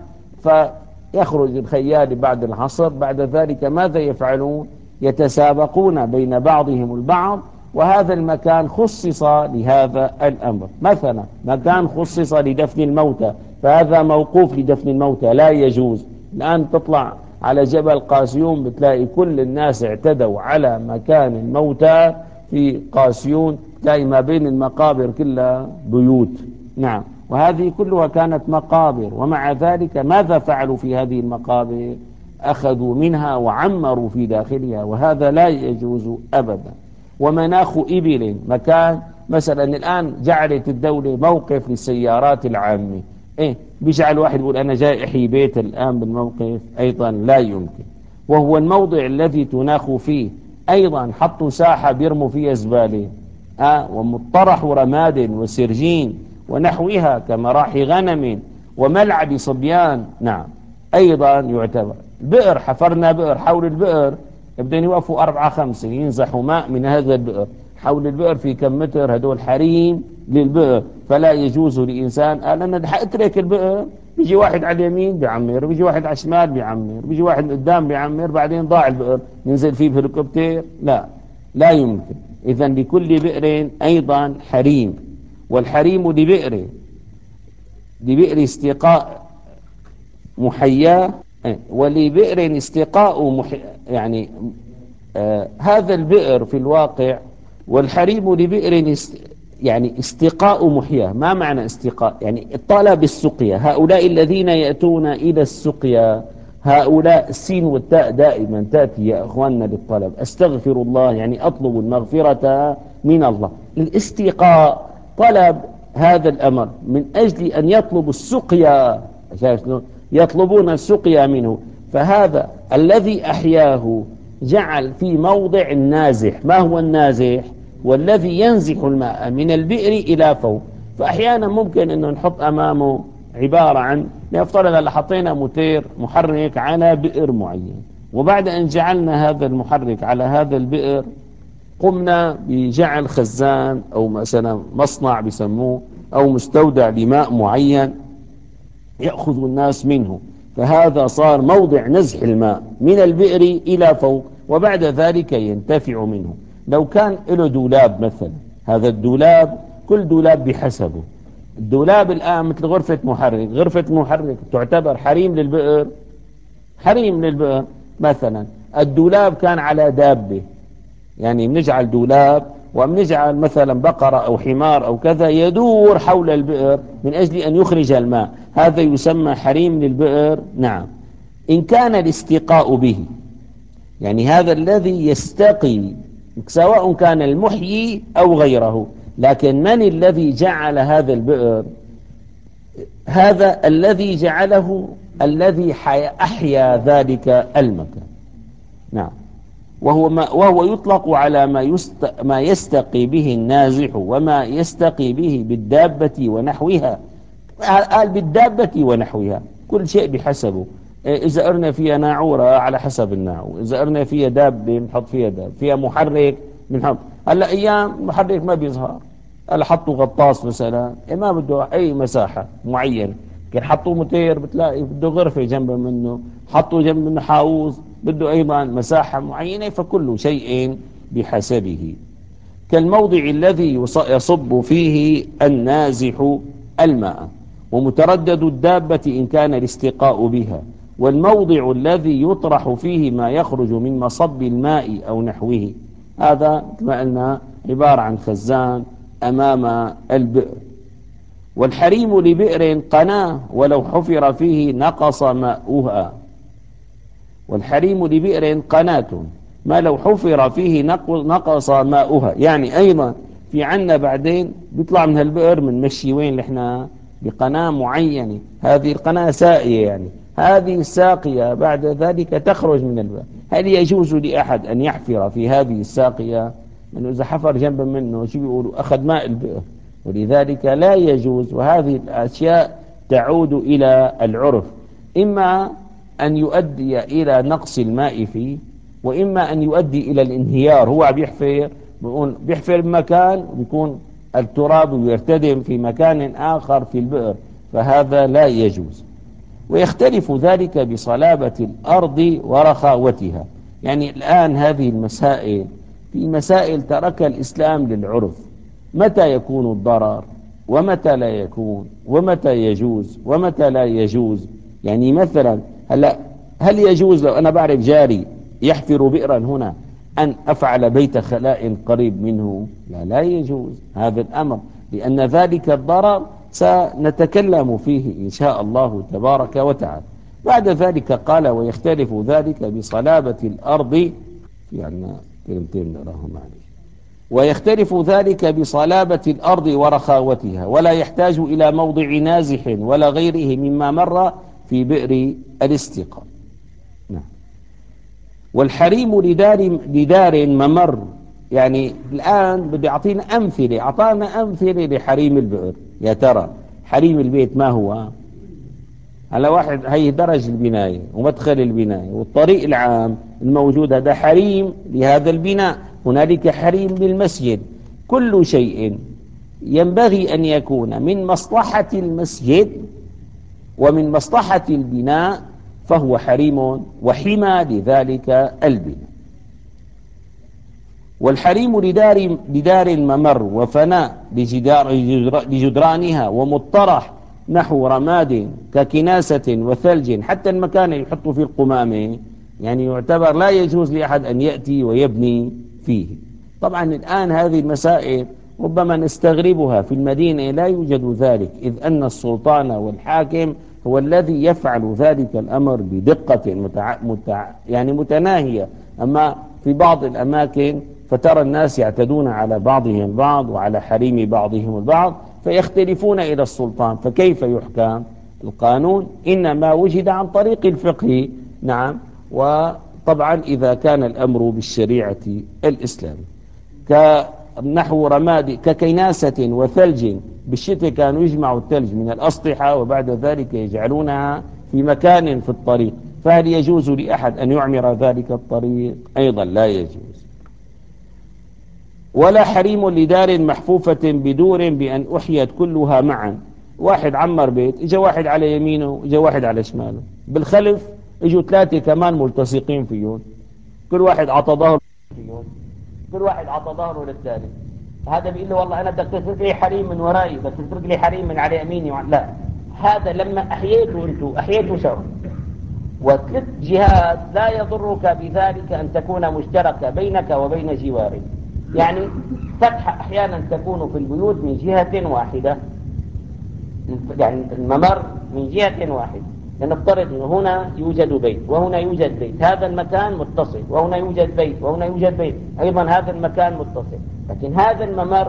فيخرج الخيال بعد العصر، بعد ذلك ماذا يفعلون؟ يتسابقون بين بعضهم البعض، وهذا المكان خصص لهذا الأمر. مثلا مكان خصص لدفن الموتى فهذا موقوف لدفن الموتى لا يجوز. الآن تطلع على جبل قاسيون بتلاقي كل الناس اعتدوا على مكان الموتى في قاسيون، تلاقي ما بين المقابر كلها بيوت. نعم، وهذه كلها كانت مقابر، ومع ذلك ماذا فعلوا في هذه المقابر؟ أخذوا منها وعمروا في داخلها، وهذا لا يجوز أبدا. ومناخ إبل مكان مثلا الآن جعلت الدولة موقف للسيارات العامة، إيه بيجعل واحد يقول أنا جاي أحيي بيت الآن بالموقف، أيضا لا يمكن. وهو الموضع الذي تناخ فيه، أيضا حطوا ساحة بيرموا فيها زبالة ومطرح رماد وسرجين ونحوها كمراحي غنم وملعب صبيان. نعم، أيضا يعتبر بئر، حفرنا بئر حول البئر بدهم يوقفوا 4 5 ينزحوا ماء من هذا البئر. حول البئر في كم متر؟ هدول حريم للبئر، فلا يجوز لإنسان قال أنا حأترك البئر، بيجي واحد على اليمين بيعمر، بيجي واحد على الشمال بيعمر، بيجي واحد قدام بيعمر، بعدين ضاع البئر ننزل فيه بهليكوبتر؟ لا، لا يمكن. إذا لكل بئر أيضا حريم. والحريم لبئر استقاء محياه ولبئر استقاء يعني هذا البئر في الواقع، والحريم لبئر يعني استقاء محياه. ما معنى استقاء؟ يعني طلب السقيا. هؤلاء الذين يأتون إلى السقيا، هؤلاء السين والتاء دائما تأتي يا أخواننا للطلب. أستغفر الله يعني أطلب المغفرة من الله. الاستقاء طلب هذا الأمر من أجل أن يطلبوا السقيا. يطلبون السقيا منه. فهذا الذي أحياه جعل في موضع نازح. ما هو النازح؟ والذي ينزح الماء من البئر إلى فوق. فأحيانا ممكن أنه نحط أمامه عبارة عن، نفترض أن حطينا موتير محرك على بئر معين، وبعد أن جعلنا هذا المحرك على هذا البئر قمنا بجعل خزان أو مثلا مصنع بسموه أو مستودع لماء معين يأخذ الناس منه. فهذا صار موضع نزح الماء من البئر إلى فوق، وبعد ذلك ينتفع منه. لو كان له دولاب مثلا، هذا الدولاب كل دولاب بحسبه. الدولاب الآن مثل غرفة محرك، غرفة محرك تعتبر حريم للبئر، حريم للبئر. مثلا الدولاب كان على دابة، يعني بنجعل دولاب وبنجعل مثلا بقرة أو حمار أو كذا يدور حول البئر من أجل أن يخرج الماء، هذا يسمى حريم للبئر. نعم، إن كان الاستقاء به، يعني هذا الذي يستقي سواء كان المحيي أو غيره، لكن من الذي جعل هذا البئر؟ هذا الذي جعله الذي أحيا ذلك المكان. نعم، وهو يطلق على ما يستقي به النازح وما يستقي به بالدابة ونحوها. قال بالدابة ونحوها، كل شيء بحسبه. إذا أرنا فيها ناعورة على حسب الناعور، إذا أرنا فيها دابة بنحط فيها دابة، فيها محرك بنحط. هلا أيام محرك ما بيظهر، هلا حطوا غطاس مثلا ما بده أي مساحة معينة. كان حطوا موتير بتلاقي بده غرفة جنب منه، حطوا جنب منه حاوز بده أيضا مساحة معينة. فكل شيء بحسبه. كالموضع الذي يصب فيه النازح الماء، ومتردد الدابة إن كان الاستقاء بها، والموضع الذي يطرح فيه ما يخرج من مصب الماء أو نحوه. هذا كما قلنا عبارة عن خزان أمام البئر. والحريم لبئر قناة ولو حفر فيه نقص ماؤها. والحريم لبئر قناة ما لو حفر فيه نقص ماؤها. يعني أيضا في عنا بعدين بيطلع من هالبئر من مشي وين نحن بقناة معينة، هذه القناة ساقية، يعني هذه الساقية بعد ذلك تخرج من البئر. هل يجوز لأحد أن يحفر في هذه الساقية؟ لأنه إذا حفر جنبا منه شو بيقولوا؟ أخذ ماء البئر، ولذلك لا يجوز. وهذه الأشياء تعود إلى العرف، إما أن يؤدي إلى نقص الماء فيه، وإما أن يؤدي إلى الانهيار. هو بيحفر بمكان بيكون التراب يرتدم في مكان آخر في البئر، فهذا لا يجوز. ويختلف ذلك بصلابة الأرض ورخاوتها. يعني الآن هذه المسائل في مسائل ترك الإسلام للعرف، متى يكون الضرر ومتى لا يكون، ومتى يجوز ومتى لا يجوز. يعني مثلا هل يجوز لو أنا بعرف جاري يحفر بئرا هنا أن أفعل بيت خلاء قريب منه؟ لا يجوز هذا الأمر، لأن ذلك الضرر سنتكلم فيه إن شاء الله تبارك وتعالى. بعد ذلك قال ويختلف ذلك بصلابة الأرض. يعني كلمتين نراهم معلش. ويختلف ذلك بصلابة الأرض ورخاوتها، ولا يحتاج إلى موضع نازح ولا غيره مما مر في بئر الاستقاء. نعم. والحريم لدار ممر. يعني الآن بده يعطينا أمثلة، أعطانا أمثلة لحريم البئر. يا ترى حريم البيت ما هو؟ على واحد هي درج البناية ومدخل البناية والطريق العام الموجود، هذا حريم لهذا البناء. هنالك حريم للمسجد. كل شيء ينبغي أن يكون من مصلحة المسجد ومن مصلحة البناء فهو حريم وحمى لذلك البناء. والحريم لدار ممر وفناء لجدرانها ومطرح نحو رماد ككناسة وثلج. حتى المكان اللي يحطوا فيه القمامة يعني يعتبر لا يجوز لأحد أن يأتي ويبني فيه. طبعا الآن هذه المسائل ربما نستغربها، في المدينة لا يوجد ذلك، إذ أن السلطان والحاكم هو الذي يفعل ذلك الأمر بدقة يعني متناهية. أما في بعض الأماكن فترى الناس يعتدون على بعضهم البعض وعلى حريم بعضهم البعض فيختلفون إلى السلطان، فكيف يحكم القانون؟ إنما وجد عن طريق الفقه. نعم. وطبعا إذا كان الأمر بالشريعة الإسلامية كنحو رماد ككيناسة وثلج، بالشتاء كانوا يجمعوا الثلج من الأسطحة وبعد ذلك يجعلونها في مكان في الطريق، فهل يجوز لأحد أن يعمر ذلك الطريق؟ أيضا لا يجوز. ولا حريم لدار محفوفة بدور بأن أحيت كلها معا. واحد عمر بيت، اجى واحد على يمينه اجى واحد على شماله، بالخلف اجوا ثلاثة كمان ملتصقين فيهم، كل واحد عطى ظهره فيهم، كل واحد عطى ظهره للثالث. هذا بيقول له والله انا بدك تترك لي حريم من وراي، بدك تترك لي حريم من على يميني لا، هذا لما احييته انتم احييته سوا، وثلاث جهات لا يضرك بذلك أن تكون مشتركة بينك وبين جوارك. يعني فتحة أحيانا تكون في البيوت من جهة واحدة، يعني الممر من جهة واحدة، لنفترض أن هنا يوجد بيت وهنا يوجد بيت، هذا المكان متصل، وهنا يوجد بيت وهنا يوجد بيت أيضا هذا المكان متصل، لكن هذا الممر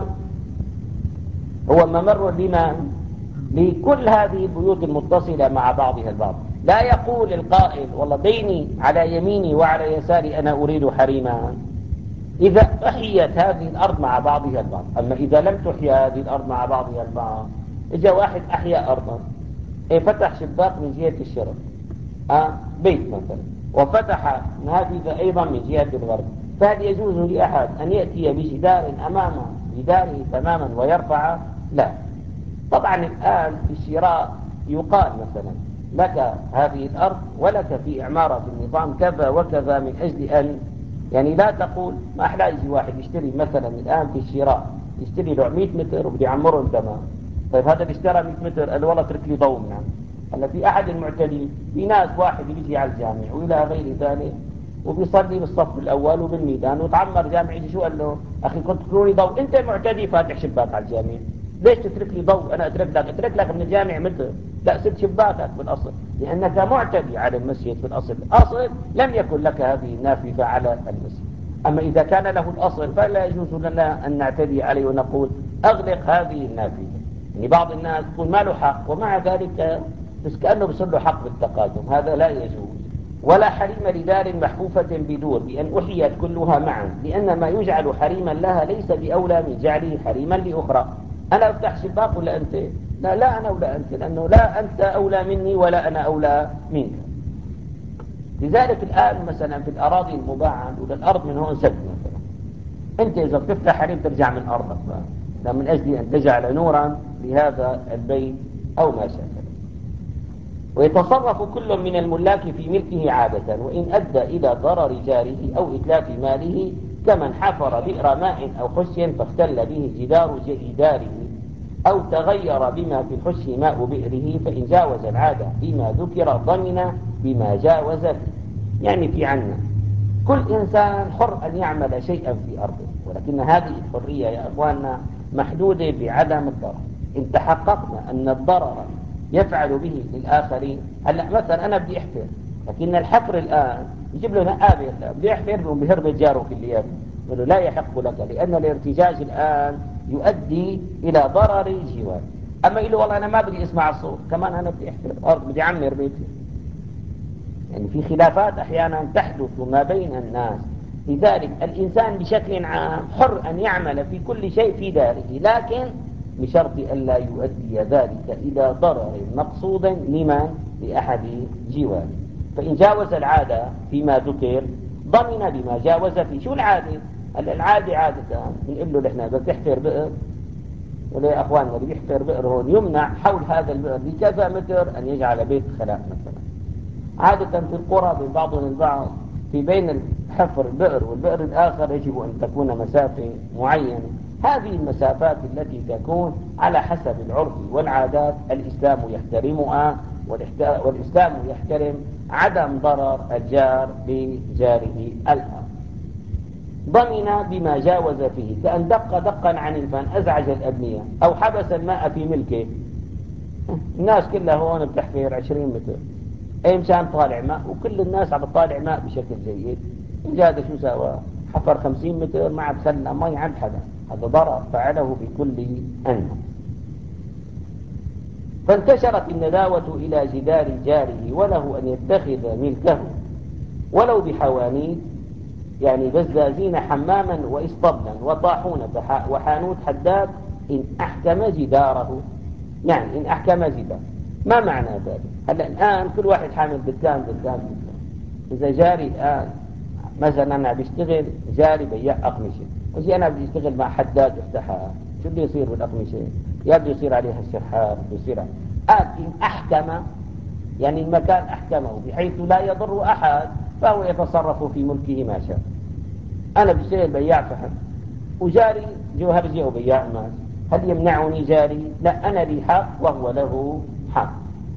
هو ممر لمن؟ لكل هذه البيوت المتصلة مع بعضها البعض. لا يقول القائل والله بيني على يميني وعلى يساري أنا أريد حريما، إذا أحيت هذه الأرض مع بعضها البعض. أما إذا لم تحيى هذه الأرض مع بعضها البعض، إجا واحد أحيا أرضا، فتح شباك من جهة الشرق، بيت مثلا، وفتح نافذة أيضا من جهة الغرب، فهل يجوز لأحد أن يأتي بجدار أمام جداره تماما ويرفع؟ لا. طبعا الآن في الشراء يقال مثلا لك هذه الأرض ولك في إعمارة النظام كذا وكذا، من أجل أن يعني لا تقول ما أحلى يجي واحد يشتري مثلا الآن في الشراء يشتري له 100 متر وبده يعمرهم تمام. طيب هذا اللي اشترى 100 متر قال والله اترك لي ضوء منها. هلا في أحد المعتدين، في ناس واحد بيجي على الجامع وإلى غير ذلك وبيصلي بالصف الأول وبالميدان وتعمر جامع، يجي شو قال له أخي كنت تكوني ضوء، أنت معتدي فاتح شباك على الجامع، ليش تترك لي ضوء؟ أنا أترك لك من الجامع متر، لا سد شباكك بالأصل، لأنك معتدي على المسجد في الأصل. الأصل لم يكن لك هذه النافذة على المسجد. أما إذا كان له الأصل فلا يجوز لنا أن نعتدي عليه ونقول أغلق هذه النافذة. يعني بعض الناس يقول ما له حق ومع ذلك بس كأنه بصير له حق بالتقادم، هذا لا يجوز. ولا حريم لدار محفوفة بدور بأن أحيت كلها معا، لأن ما يجعل حريما لها ليس بأولى من جعله حريما لأخرى. أنا أفتح شباك ولا أنت؟ لا، لا أنا ولا أنت، لأنه لا أنت أولى مني ولا أنا أولى منك. لذلك الآن مثلا في الأراضي المباعة نقول الأرض من هون سد مثلا، أنت إذا بتفتح حريم ترجع من أرضك لا من أجل أن تجعل نورا لهذا البيت أو ما شابه. ويتصرف كل من الملاك في ملكه عادة، وإن أدى إلى ضرر جاره أو إتلاف ماله، كمن حفر بئر ماء أو حش فاختل به جدار جداره، أو تغير بما في الحش ماء بئره، فإن جاوز العادة فيما ذكر ضمن بما جاوز فيه. يعني في عنا كل إنسان حر أن يعمل شيئا في أرضه، ولكن هذه الحرية يا أخواننا محدودة بعدم الضرر. إن تحققنا أن الضرر يفعل به للآخرين، هلا مثلا أنا بدي أحفر، لكن الحفر الآن يجيب له نقابة بدي أحفر بهرب جاره كلياته، يقول له لا يحق لك، لأن الارتجاج الآن يؤدي إلى ضرر الجوار. أما يقول له والله أنا ما بدي أسمع الصوت، كمان أنا بدي أحفر أرض بدي أعمر بيتي. يعني في خلافات أحيانا تحدث ما بين الناس. لذلك الإنسان بشكل عام حر أن يعمل في كل شيء في داره، لكن بشرط ألا يؤدي ذلك إلى ضرر مقصود لمن؟ لأحد جواره. فإن جاوز العادة فيما ذكر ضمن بما جاوز فيه. شو العادة؟ العادة عادة بنقول له نحن بدك تحفر بئر، ولا يا أخواننا اللي بيحفر بئر هون يمنع حول هذا البئر بكذا متر أن يجعل بيت خلاء مثلا. عادة في القرى بين بعضهم البعض في بين الحفر البئر والبئر الآخر يجب أن تكون مسافة معينة. هذه المسافات التي تكون على حسب العرف والعادات الإسلام يحترمها والإسلام يحترم عدم ضرر الجار بجاره الآخر. ضمن بما جاوز فيه، كأن دق دقا عن الفان أزعج الأبنية أو حبس الماء في ملكه. الناس كلها هون بتحفر 20 متر، أي مشان طالع ماء، وكل الناس عم تطالع ماء بشكل جيد. هذا شو سوى؟ حفر 50 متر ما عاد خلى مي عند حدا، هذا ضرر فعله بكل أنه. فانتشرت النداوة إلى جدار جاره وله أن يتخذ ملكه ولو بحوانيت، يعني بزازين حماما وإسطبلا وطاحونة وحانوت حداد إن أحكم جداره. يعني إن أحكم جدار، ما معنى ذلك؟ هلا الآن كل واحد حامل دكان. إذا جاري الآن مثلا أنا بيشتغل جاري بياع أقمشة، وجي أنا بدي أشتغل مع حداد افتحها، شو بده يصير بالأقمشة؟ يا بده يصير عليها الشرحات، بده يصير قال إن أحكم، يعني المكان أحكمه بحيث لا يضر أحد، فهو يتصرف في ملكه ما شاء. أنا بشتغل بياع فحم وجاري جوهرجي أو بياع ماس، هل يمنعني جاري؟ لا، أنا لي حق وهو له حق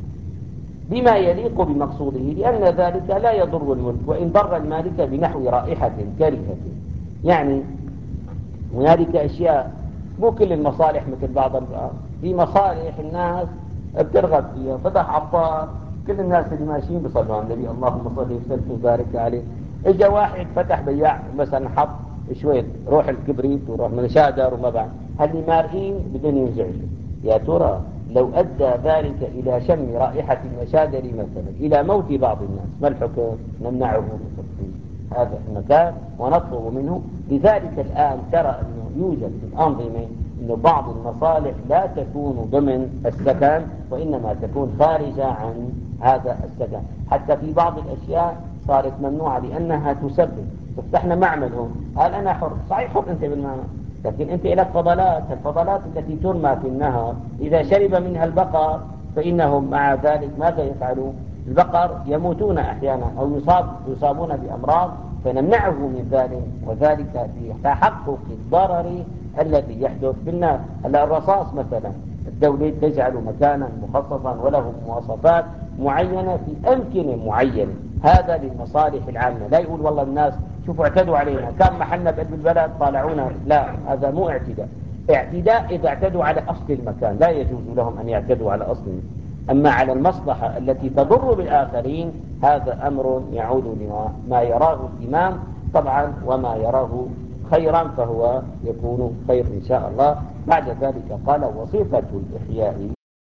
بما يليق بمقصوده، لأن ذلك لا يضر الملك وإن ضر المالك بنحو رائحة كريهة. يعني هنالك أشياء، مو كل المصالح مثل بعض في مصالح الناس بترغب فيها. فتح عطار، كل الناس اللي ماشيين بيصلوا على النبي اللهم صل وسلم وبارك عليه. اجى واحد فتح بياع مثلا حط شوية روح الكبريت وروح من شادر وما بعد، هل مارئين بدون ينزعجوا. يا ترى لو أدى ذلك إلى شم رائحة المشادر مثلا إلى موت بعض الناس، ما الحكم؟ نمنعه من تطبيق هذا المكان ونطلب منه. لذلك الآن ترى أنه يوجد في الأنظمة أنه بعض المصالح لا تكون ضمن السكن وإنما تكون خارجة عن هذا السكن. حتى في بعض الأشياء صارت ممنوعة لأنها تسبب. افتحنا معمل هون، قال أنا حر، صحيح حر أنت بالمعمل، لكن أنت لك فضلات. الفضلات التي ترمى في النهر إذا شرب منها البقر فإنهم مع ذلك ماذا يفعلون؟ البقر يموتون أحيانا أو يصابون بأمراض، فنمنعه من ذلك، وذلك لتحقق الضرر الذي يحدث بالناس. هلا الرصاص مثلا الدولة تجعل مكانا مخصصا وله مواصفات معينة في أمكنة معينة، هذا للمصالح العامة. لا يقول والله الناس شوفوا اعتدوا علينا، كان محلنا بقلب البلد طالعونا، لا، هذا مو اعتداء. اعتداء إذا اعتدوا على أصل المكان، لا يجوز لهم أن يعتدوا على أصله. أما على المصلحة التي تضر بالآخرين هذا أمر يعود لما يراه الإمام طبعا، وما يراه خيرا فهو يكون خير إن شاء الله. بعد ذلك قال وصفة الإحياء